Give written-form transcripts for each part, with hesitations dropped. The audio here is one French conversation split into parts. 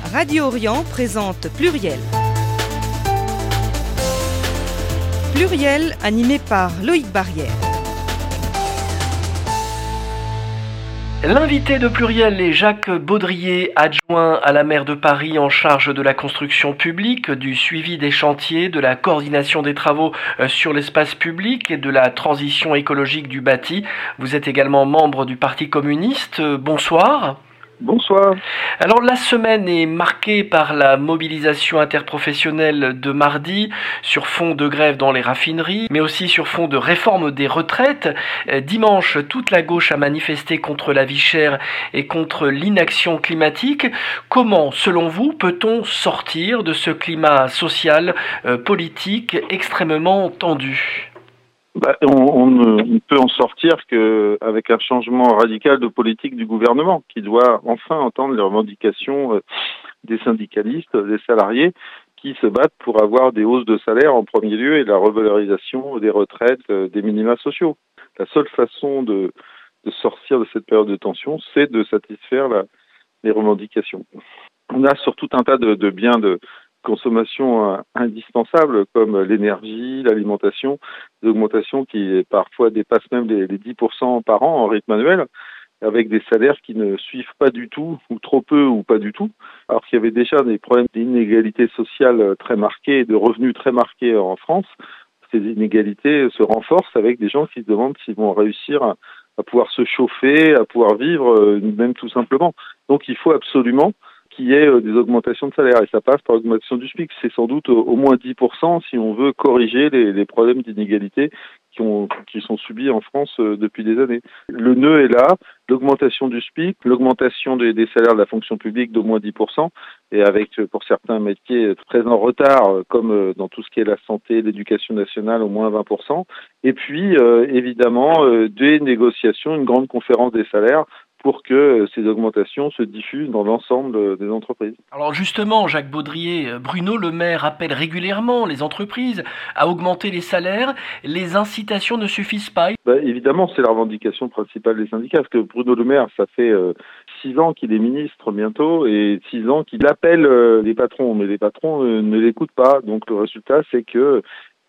Radio Orient présente Pluriel. Pluriel, animé par Loïc Barrière. L'invité de Pluriel est Jacques Baudrier, adjoint à la maire de Paris en charge de la construction publique, du suivi des chantiers, de la coordination des travaux sur l'espace public et de la transition écologique du bâti. Vous êtes également membre du Parti communiste. Bonsoir. Bonsoir. Alors la semaine est marquée par la mobilisation interprofessionnelle de mardi sur fond de grève dans les raffineries, mais aussi sur fond de réforme des retraites. Dimanche, toute la gauche a manifesté contre la vie chère et contre l'inaction climatique. Comment, selon vous, peut-on sortir de ce climat social, politique extrêmement tendu ? On ne peut en sortir qu'avec un changement radical de politique du gouvernement qui doit enfin entendre les revendications des syndicalistes, des salariés qui se battent pour avoir des hausses de salaire en premier lieu et la revalorisation des retraites, des minima sociaux. La seule façon de sortir de cette période de tension, c'est de satisfaire les revendications. On a sur tout un tas de biens de consommation indispensable comme l'énergie, l'alimentation, des augmentations qui parfois dépassent même les 10% par an en rythme annuel, avec des salaires qui ne suivent pas du tout, ou trop peu, ou pas du tout, alors qu'il y avait déjà des problèmes d'inégalité sociale très marquées, de revenus très marqués en France. Ces inégalités se renforcent avec des gens qui se demandent s'ils vont réussir à pouvoir se chauffer, à pouvoir vivre, même tout simplement. Donc il faut absolument qu'il y ait des augmentations de salaire, et ça passe par l'augmentation du SMIC. C'est sans doute au moins 10% si on veut corriger les problèmes d'inégalité qui sont subis en France depuis des années. Le nœud est là, l'augmentation du SMIC, l'augmentation des salaires de la fonction publique d'au moins 10%, et avec pour certains métiers très en retard, comme dans tout ce qui est la santé, l'éducation nationale, au moins 20%, et puis évidemment des négociations, une grande conférence des salaires, pour que ces augmentations se diffusent dans l'ensemble des entreprises. Alors justement, Jacques Baudrier, Bruno Le Maire appelle régulièrement les entreprises à augmenter les salaires. Les incitations ne suffisent pas. Évidemment, c'est la revendication principale des syndicats, parce que Bruno Le Maire, ça fait 6 ans qu'il est ministre bientôt, et 6 ans qu'il appelle les patrons, mais les patrons ne l'écoutent pas. Donc le résultat, c'est que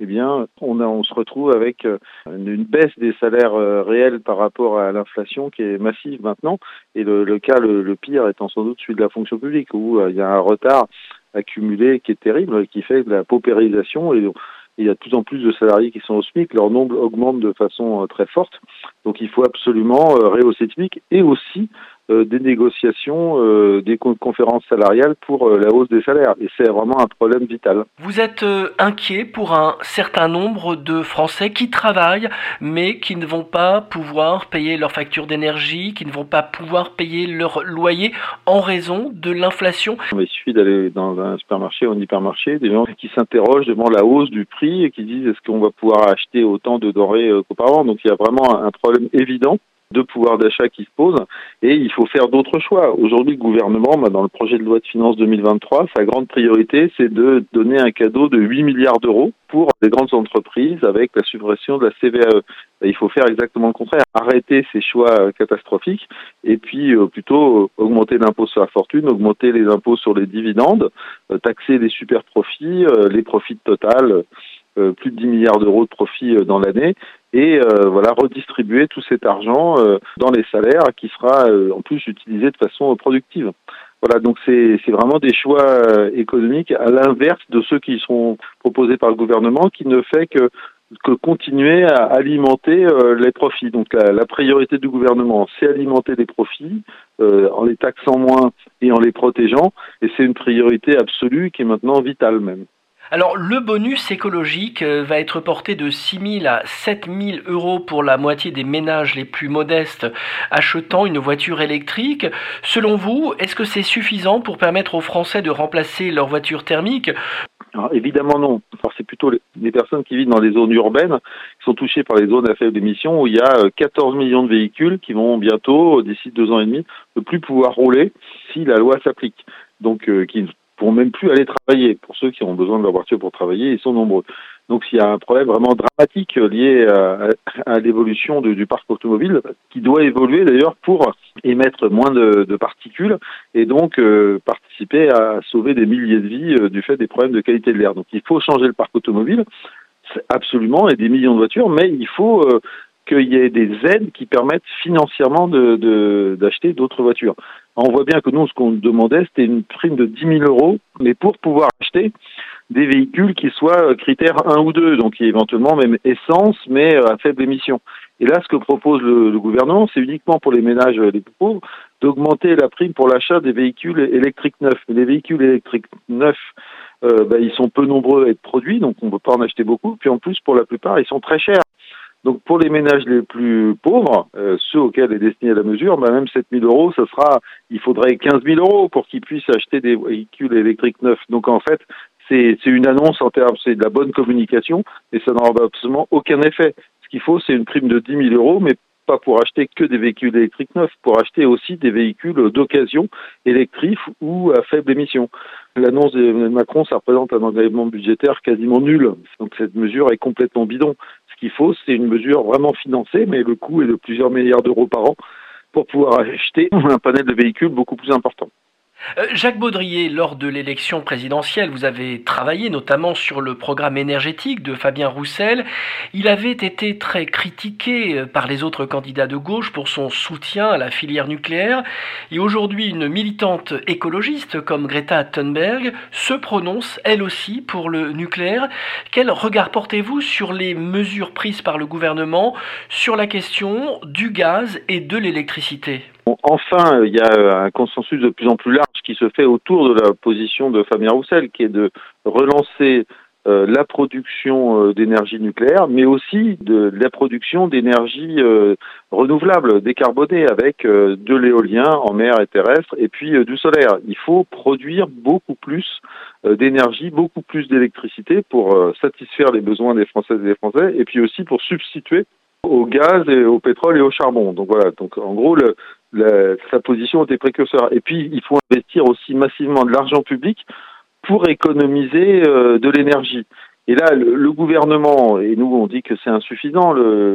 on se retrouve avec une baisse des salaires réels par rapport à l'inflation qui est massive maintenant. Et le cas le pire étant sans doute celui de la fonction publique, où il y a un retard accumulé qui est terrible, qui fait de la paupérisation. Et il y a de plus en plus de salariés qui sont au SMIC, leur nombre augmente de façon très forte. Donc il faut absolument rehausser le SMIC et aussi des négociations, des conférences salariales pour la hausse des salaires. Et c'est vraiment un problème vital. Vous êtes inquiet pour un certain nombre de Français qui travaillent, mais qui ne vont pas pouvoir payer leurs factures d'énergie, qui ne vont pas pouvoir payer leur loyer en raison de l'inflation. Il suffit d'aller dans un supermarché ou un hypermarché, des gens qui s'interrogent devant la hausse du prix et qui disent est-ce qu'on va pouvoir acheter autant de denrées qu'auparavant. Donc il y a vraiment un problème évident de pouvoir d'achat qui se pose, et il faut faire d'autres choix. Aujourd'hui, le gouvernement, dans le projet de loi de finances 2023, sa grande priorité, c'est de donner un cadeau de 8 milliards d'euros pour les grandes entreprises avec la suppression de la CVAE. Il faut faire exactement le contraire, arrêter ces choix catastrophiques et puis plutôt augmenter l'impôt sur la fortune, augmenter les impôts sur les dividendes, taxer les super profits, les profits Total, plus de 10 milliards d'euros de profits dans l'année, et redistribuer tout cet argent dans les salaires qui sera en plus utilisé de façon productive. Voilà, donc c'est vraiment des choix économiques à l'inverse de ceux qui sont proposés par le gouvernement, qui ne fait que continuer à alimenter les profits. Donc la priorité du gouvernement, c'est alimenter les profits en les taxant moins et en les protégeant, et c'est une priorité absolue qui est maintenant vitale même. Alors, le bonus écologique va être porté de 6 000 à 7 000 euros pour la moitié des ménages les plus modestes achetant une voiture électrique. Selon vous, est-ce que c'est suffisant pour permettre aux Français de remplacer leur voiture thermique ? Alors, évidemment non. Alors, c'est plutôt les personnes qui vivent dans les zones urbaines qui sont touchées par les zones à faible émission, où il y a 14 millions de véhicules qui vont bientôt, d'ici 2 ans et demi, ne plus pouvoir rouler si la loi s'applique. Donc, qui ne pourront même plus aller travailler. Pour ceux qui ont besoin de leur voiture pour travailler, ils sont nombreux. Donc il y a un problème vraiment dramatique lié à l'évolution du parc automobile, qui doit évoluer d'ailleurs pour émettre moins de particules et donc participer à sauver des milliers de vies du fait des problèmes de qualité de l'air. Donc il faut changer le parc automobile, absolument, et des millions de voitures, mais il faut qu'il y ait des aides qui permettent financièrement d'acheter d'autres voitures. On voit bien que nous, ce qu'on demandait, c'était une prime de 10 000 euros, mais pour pouvoir acheter des véhicules qui soient critères 1 ou 2, donc éventuellement même essence, mais à faible émission. Et là, ce que propose le gouvernement, c'est uniquement pour les ménages les plus pauvres, d'augmenter la prime pour l'achat des véhicules électriques neufs. Mais les véhicules électriques neufs, ils sont peu nombreux à être produits, donc on ne peut pas en acheter beaucoup. Puis en plus, pour la plupart, ils sont très chers. Donc pour les ménages les plus pauvres, ceux auxquels est destinée la mesure, même 7 000 euros, il faudrait 15 000 euros pour qu'ils puissent acheter des véhicules électriques neufs. Donc en fait, c'est une annonce c'est de la bonne communication, et ça n'aura absolument aucun effet. Ce qu'il faut, c'est une prime de 10 000 euros, mais pas pour acheter que des véhicules électriques neufs, pour acheter aussi des véhicules d'occasion électriques ou à faible émission. L'annonce de Macron, ça représente un engagement budgétaire quasiment nul. Donc cette mesure est complètement bidon. Ce qu'il faut, c'est une mesure vraiment financée, mais le coût est de plusieurs milliards d'euros par an pour pouvoir acheter un panel de véhicules beaucoup plus important. Jacques Baudrier, lors de l'élection présidentielle, vous avez travaillé notamment sur le programme énergétique de Fabien Roussel. Il avait été très critiqué par les autres candidats de gauche pour son soutien à la filière nucléaire. Et aujourd'hui, une militante écologiste comme Greta Thunberg se prononce, elle aussi, pour le nucléaire. Quel regard portez-vous sur les mesures prises par le gouvernement sur la question du gaz et de l'électricité ? Enfin, il y a un consensus de plus en plus large qui se fait autour de la position de Fabien Roussel, qui est de relancer la production d'énergie nucléaire, mais aussi de la production d'énergie renouvelable, décarbonée, avec de l'éolien en mer et terrestre, et puis du solaire. Il faut produire beaucoup plus d'énergie, beaucoup plus d'électricité pour satisfaire les besoins des Françaises et des Français, et puis aussi pour substituer au gaz et au pétrole et au charbon. Donc voilà, donc en gros, sa position était précurseur. Et puis, il faut investir aussi massivement de l'argent public pour économiser de l'énergie. Et là, le gouvernement, et nous on dit que c'est insuffisant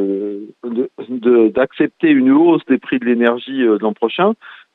d'accepter une hausse des prix de l'énergie l'an prochain.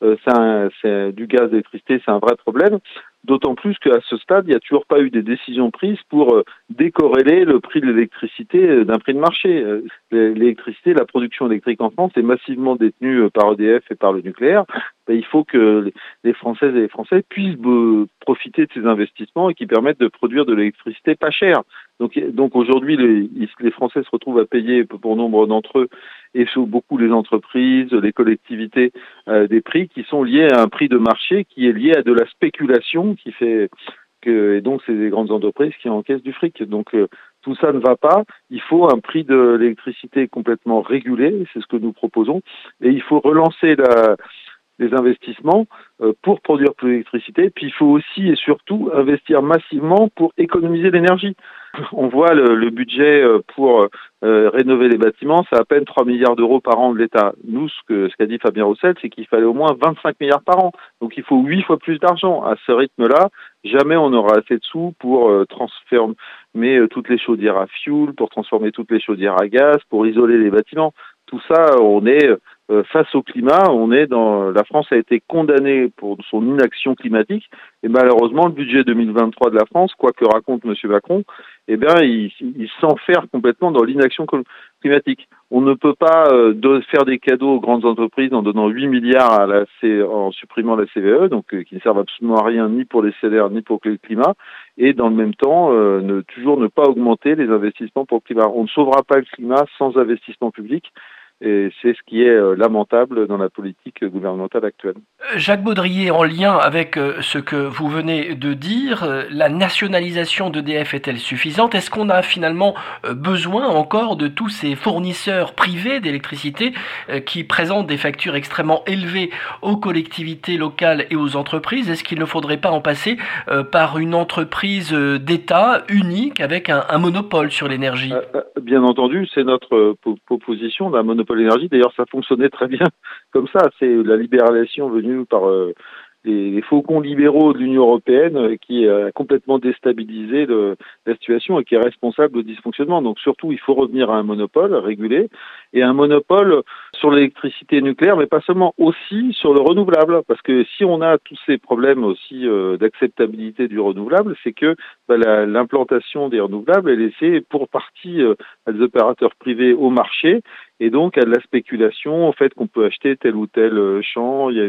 C'est du gaz, d'électricité, c'est un vrai problème. D'autant plus qu'à ce stade, il n'y a toujours pas eu des décisions prises pour décorréler le prix de l'électricité d'un prix de marché. L'électricité, la production électrique en France est massivement détenue par EDF et par le nucléaire. Il faut que les Françaises et les Français puissent profiter de ces investissements et qui permettent de produire de l'électricité pas chère. Donc aujourd'hui, les Français se retrouvent à payer, pour nombre d'entre eux, et beaucoup les entreprises, les collectivités, des prix qui sont liés à un prix de marché qui est lié à de la spéculation qui fait et donc c'est des grandes entreprises qui encaissent du fric. Donc tout ça ne va pas. Il faut un prix de l'électricité complètement régulé, c'est ce que nous proposons, et il faut relancer les investissements pour produire plus d'électricité. Puis il faut aussi et surtout investir massivement pour économiser l'énergie. On voit le budget pour rénover les bâtiments, c'est à peine 3 milliards d'euros par an de l'État. Nous, ce qu'a dit Fabien Roussel, c'est qu'il fallait au moins 25 milliards par an. Donc il faut 8 fois plus d'argent. À ce rythme-là, jamais on n'aura assez de sous pour transformer toutes les chaudières à fioul, pour transformer toutes les chaudières à gaz, pour isoler les bâtiments. Tout ça, on est face au climat, la France a été condamnée pour son inaction climatique, et malheureusement le budget 2023 de la France, quoi que raconte M. Macron, il s'enferre complètement dans l'inaction climatique. On ne peut pas faire des cadeaux aux grandes entreprises en donnant 8 milliards en supprimant la CVE, donc qui ne servent absolument à rien ni pour les salaires ni pour le climat, et dans le même temps toujours ne pas augmenter les investissements pour le climat. On ne sauvera pas le climat sans investissement public. Et c'est ce qui est lamentable dans la politique gouvernementale actuelle. Jacques Baudrier, en lien avec ce que vous venez de dire, la nationalisation d'EDF est-elle suffisante ? Est-ce qu'on a finalement besoin encore de tous ces fournisseurs privés d'électricité qui présentent des factures extrêmement élevées aux collectivités locales et aux entreprises ? Est-ce qu'il ne faudrait pas en passer par une entreprise d'État unique avec un monopole sur l'énergie ? Bien entendu, c'est notre proposition d'un monopole d'énergie. D'ailleurs, ça fonctionnait très bien comme ça. C'est la libéralisation venue par les faucons libéraux de l'Union européenne qui a complètement déstabilisé la situation et qui est responsable de dysfonctionnement. Donc surtout, il faut revenir à un monopole régulé et un monopole sur l'électricité nucléaire, mais pas seulement, aussi sur le renouvelable. Parce que si on a tous ces problèmes aussi d'acceptabilité du renouvelable, c'est que l'implantation des renouvelables est laissée pour partie à des opérateurs privés au marché et donc à de la spéculation au fait qu'on peut acheter tel ou tel champ. Il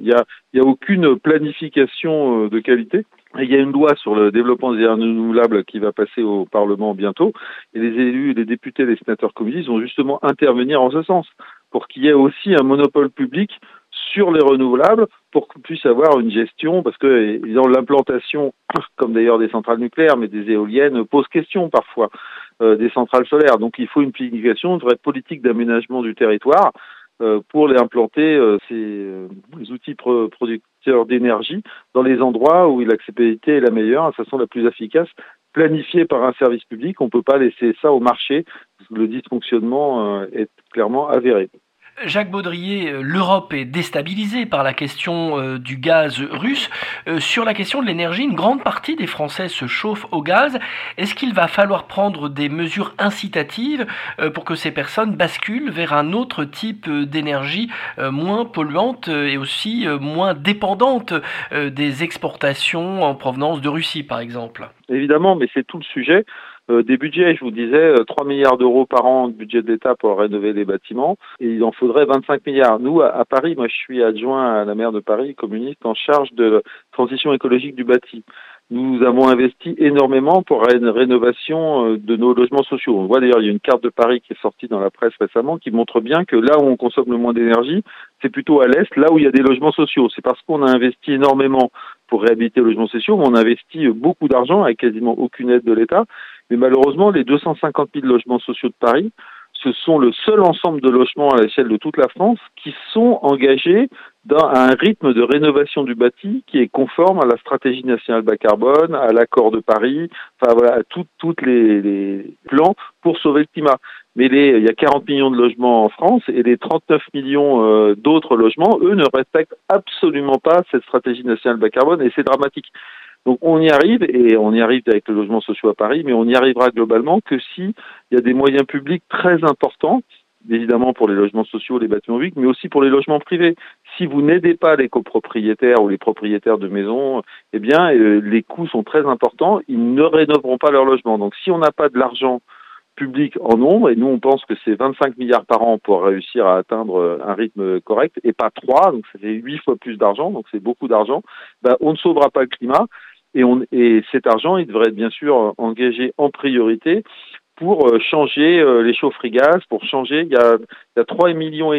y a aucune planification de qualité. Et il y a une loi sur le développement des énergies renouvelables qui va passer au Parlement bientôt. Et les élus, les députés, les sénateurs communistes vont justement intervenir en ce sens pour qu'il y ait aussi un monopole public sur les renouvelables pour qu'on puisse avoir une gestion, parce que évidemment, l'implantation, comme d'ailleurs des centrales nucléaires, mais des éoliennes, pose question parfois, des centrales solaires. Donc il faut une planification, une vraie politique d'aménagement du territoire pour les implanter, ces outils producteurs d'énergie dans les endroits où l'acceptabilité est la meilleure, de façon la plus efficace, planifiée par un service public. On ne peut pas laisser ça au marché, parce que le dysfonctionnement est clairement avéré. Jacques Baudrier, l'Europe est déstabilisée par la question du gaz russe. Sur la question de l'énergie, une grande partie des Français se chauffent au gaz. Est-ce qu'il va falloir prendre des mesures incitatives pour que ces personnes basculent vers un autre type d'énergie moins polluante et aussi moins dépendante des exportations en provenance de Russie, par exemple? Évidemment, mais c'est tout le sujet. Des budgets, je vous disais, 3 milliards d'euros par an de budget de l'État pour rénover les bâtiments, et il en faudrait 25 milliards. Nous, à Paris, moi je suis adjoint à la maire de Paris, communiste, en charge de la transition écologique du bâti. Nous avons investi énormément pour une rénovation de nos logements sociaux. On voit d'ailleurs, il y a une carte de Paris qui est sortie dans la presse récemment qui montre bien que là où on consomme le moins d'énergie, c'est plutôt à l'est, là où il y a des logements sociaux. C'est parce qu'on a investi énormément pour réhabiliter les logements sociaux, mais on a investi beaucoup d'argent avec quasiment aucune aide de l'État. Mais malheureusement, les 250 000 logements sociaux de Paris, ce sont le seul ensemble de logements à l'échelle de toute la France qui sont engagés à un rythme de rénovation du bâti qui est conforme à la stratégie nationale bas carbone, à l'accord de Paris, enfin voilà, à tous les plans pour sauver le climat. Mais il y a 40 millions de logements en France et les 39 millions d'autres logements, eux, ne respectent absolument pas cette stratégie nationale bas carbone et c'est dramatique. Donc on y arrive, et on y arrive avec le logement social à Paris, mais on y arrivera globalement que si il y a des moyens publics très importants, évidemment pour les logements sociaux, les bâtiments publics, mais aussi pour les logements privés. Si vous n'aidez pas les copropriétaires ou les propriétaires de maisons, eh bien les coûts sont très importants, ils ne rénoveront pas leur logement. Donc si on n'a pas de l'argent public en nombre, et nous on pense que c'est 25 milliards par an pour réussir à atteindre un rythme correct, et pas 3, donc ça fait 8 fois plus d'argent, donc c'est beaucoup d'argent, on ne sauvera pas le climat. Et cet argent, il devrait être bien sûr engagé en priorité pour changer les chaufferies gaz, pour changer, il y a 3,5 millions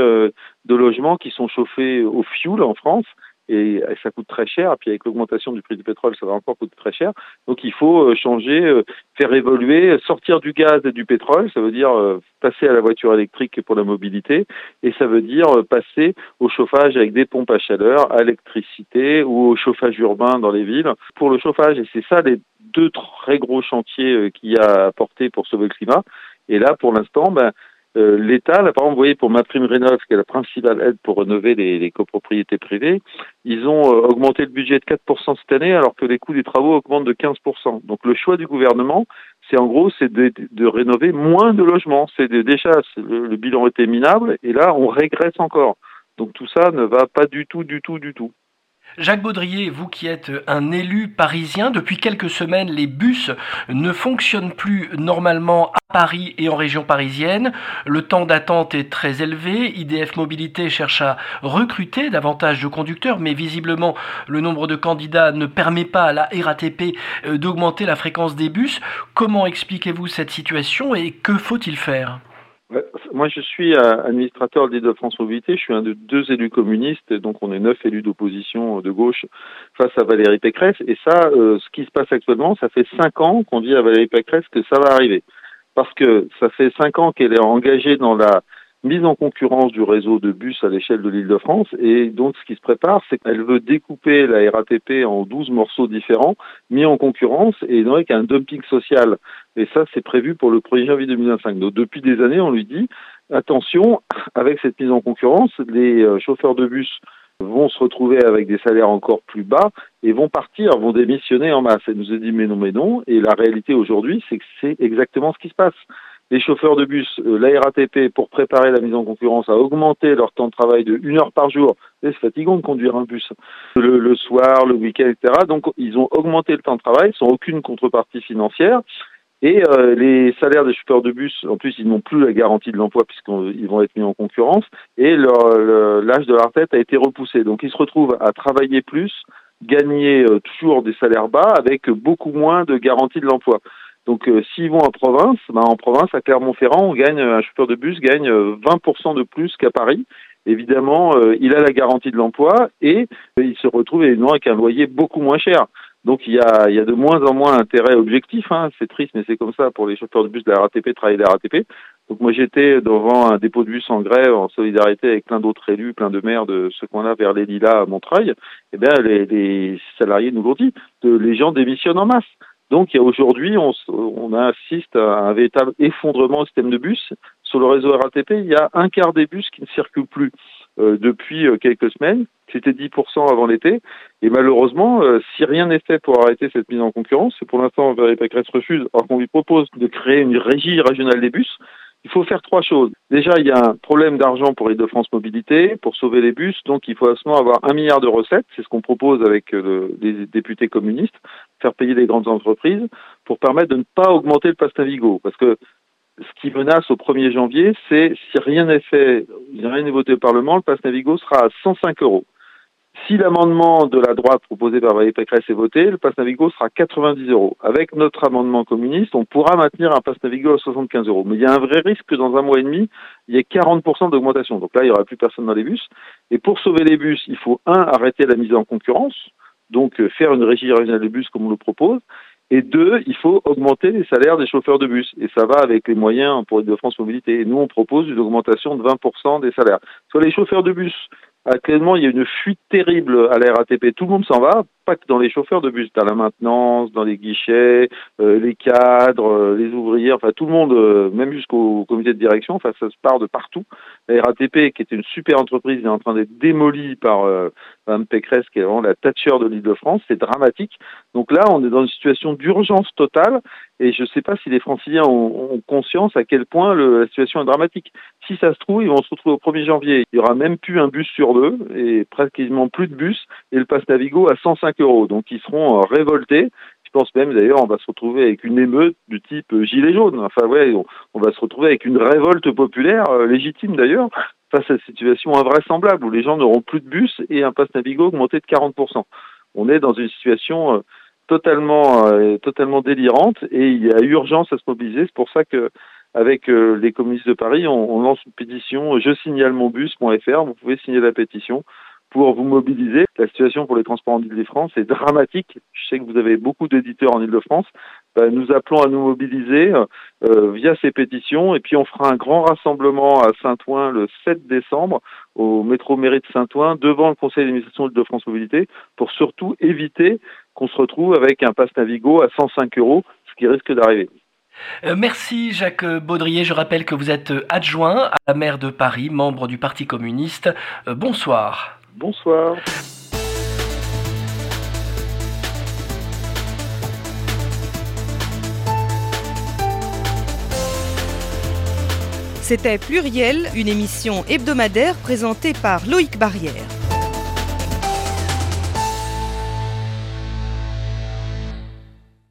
de logements qui sont chauffés au fioul en France, et ça coûte très cher, puis avec l'augmentation du prix du pétrole, ça va encore coûter très cher. Donc il faut changer, faire évoluer, sortir du gaz et du pétrole, ça veut dire passer à la voiture électrique pour la mobilité, et ça veut dire passer au chauffage avec des pompes à chaleur, à l'électricité ou au chauffage urbain dans les villes pour le chauffage. Et c'est ça les deux très gros chantiers qu'il y a à porter pour sauver le climat. Et là, pour l'instant, l'État, là, par exemple, vous voyez, pour MaPrimeRénov', qui est la principale aide pour rénover les copropriétés privées, ils ont augmenté le budget de 4% cette année, alors que les coûts des travaux augmentent de 15%. Donc le choix du gouvernement, c'est de rénover moins de logements. Déjà, le bilan était minable, et là, on régresse encore. Donc tout ça ne va pas du tout. Jacques Baudrier, vous qui êtes un élu parisien, depuis quelques semaines, les bus ne fonctionnent plus normalement à Paris et en région parisienne. Le temps d'attente est très élevé. IDF Mobilité cherche à recruter davantage de conducteurs, mais visiblement, le nombre de candidats ne permet pas à la RATP d'augmenter la fréquence des bus. Comment expliquez-vous cette situation et que faut-il faire ? Moi, je suis administrateur de l'Île-de-France Mobilité. Je suis un de 2 élus communistes, donc on est 9 élus d'opposition de gauche face à Valérie Pécresse. Et ça, ce qui se passe actuellement, ça fait 5 ans qu'on dit à Valérie Pécresse que ça va arriver. Parce que ça fait 5 ans qu'elle est engagée dans la mise en concurrence du réseau de bus à l'échelle de l'Île-de-France. Et donc, ce qui se prépare, c'est qu'elle veut découper la RATP en 12 morceaux différents, mis en concurrence, et donc avec un dumping social. Et ça, c'est prévu pour le 1er janvier 2025. Donc, depuis des années, on lui dit, attention, avec cette mise en concurrence, les chauffeurs de bus vont se retrouver avec des salaires encore plus bas et vont partir, vont démissionner en masse. Elle nous a dit mais non. Et la réalité aujourd'hui, c'est que c'est exactement ce qui se passe. Les chauffeurs de bus, la RATP, pour préparer la mise en concurrence, a augmenté leur temps de travail de 1 heure par jour. C'est fatigant de conduire un bus le soir, le week-end, etc. Donc, ils ont augmenté le temps de travail sans aucune contrepartie financière. Et les salaires des chauffeurs de bus, en plus, ils n'ont plus la garantie de l'emploi puisqu'ils vont être mis en concurrence. Et l'âge de la retraite a été repoussé. Donc, ils se retrouvent à travailler plus, gagner toujours des salaires bas avec beaucoup moins de garantie de l'emploi. Donc, s'ils vont en province, à Clermont-Ferrand, un chauffeur de bus gagne 20% de plus qu'à Paris. Évidemment, il a la garantie de l'emploi et il se retrouve évidemment avec un loyer beaucoup moins cher. Donc, il y a de moins en moins d'intérêt objectif. C'est triste, mais c'est comme ça pour les chauffeurs de bus de la RATP, travailler de la RATP. Donc, moi, j'étais devant un dépôt de bus en grève, en solidarité avec plein d'autres élus, plein de maires de ce coin-là, vers les Lilas à Montreuil. Eh bien, les salariés nous l'ont dit, les gens démissionnent en masse. Donc, aujourd'hui, on assiste à un véritable effondrement du système de bus. Sur le réseau RATP, il y a un quart des bus qui ne circulent plus depuis quelques semaines. C'était 10% avant l'été. Et malheureusement, si rien n'est fait pour arrêter cette mise en concurrence, et pour l'instant, Valérie Pécresse refuse, alors qu'on lui propose de créer une régie régionale des bus, il faut faire 3 choses. Déjà, il y a un problème d'argent pour Île-de-France Mobilité, pour sauver les bus, donc il faut absolument avoir 1 milliard de recettes, c'est ce qu'on propose avec les députés communistes, faire payer les grandes entreprises, pour permettre de ne pas augmenter le pass Navigo. Parce que ce qui menace au 1er janvier, c'est si rien n'est fait, rien n'est voté au Parlement, le pass Navigo sera à 105 €. Si l'amendement de la droite proposé par Valérie Pécresse est voté, le pass Navigo sera 90 €. Avec notre amendement communiste, on pourra maintenir un pass Navigo à 75 €. Mais il y a un vrai risque que dans 1 mois et demi, il y ait 40% d'augmentation. Donc là, il n'y aura plus personne dans les bus. Et pour sauver les bus, il faut, arrêter la mise en concurrence, donc faire une régie régionale de bus comme on le propose. Et 2, il faut augmenter les salaires des chauffeurs de bus. Et ça va avec les moyens pour Île-de-France Mobilité. Et nous, on propose une augmentation de 20% des salaires. Sur les chauffeurs de bus, actuellement, il y a une fuite terrible à la RATP. Tout le monde s'en va, pas que dans les chauffeurs de bus, dans la maintenance, dans les guichets, les cadres, les ouvriers, enfin tout le monde, même jusqu'au comité de direction, enfin ça se part de partout. La RATP, qui était une super entreprise, est en train d'être démolie par Mme Pécresse, qui est vraiment la Thatcher de l'Île-de-France. C'est dramatique. Donc là, on est dans une situation d'urgence totale, et je ne sais pas si les Franciliens ont conscience à quel point la situation est dramatique. Si ça se trouve, ils vont se retrouver au 1er janvier. Il y aura même plus un bus sur 2, et pratiquement plus de bus, et le pass Navigo à 105 €. Donc ils seront révoltés. Je pense même d'ailleurs on va se retrouver avec une émeute du type gilet jaune. Enfin ouais, on va se retrouver avec une révolte populaire, légitime d'ailleurs, face à cette situation invraisemblable où les gens n'auront plus de bus et un pass Navigo augmenté de 40%. On est dans une situation totalement délirante et il y a urgence à se mobiliser. C'est pour ça que avec les communistes de Paris, on lance une pétition je-signale-mon-bus.fr. Vous pouvez signer la pétition pour vous mobiliser. La situation pour les transports en Île-de-France est dramatique. Je sais que vous avez beaucoup d'éditeurs en Île-de-France. Nous appelons à nous mobiliser via ces pétitions et puis on fera un grand rassemblement à Saint-Ouen le 7 décembre au métro mairie de Saint-Ouen devant le conseil d'administration d'Île-de-France Mobilité pour surtout éviter qu'on se retrouve avec un pass Navigo à 105 €, ce qui risque d'arriver. Merci Jacques Baudrier. Je rappelle que vous êtes adjoint à la maire de Paris, membre du Parti communiste. Bonsoir. Bonsoir. C'était Pluriel, une émission hebdomadaire présentée par Loïc Barrière.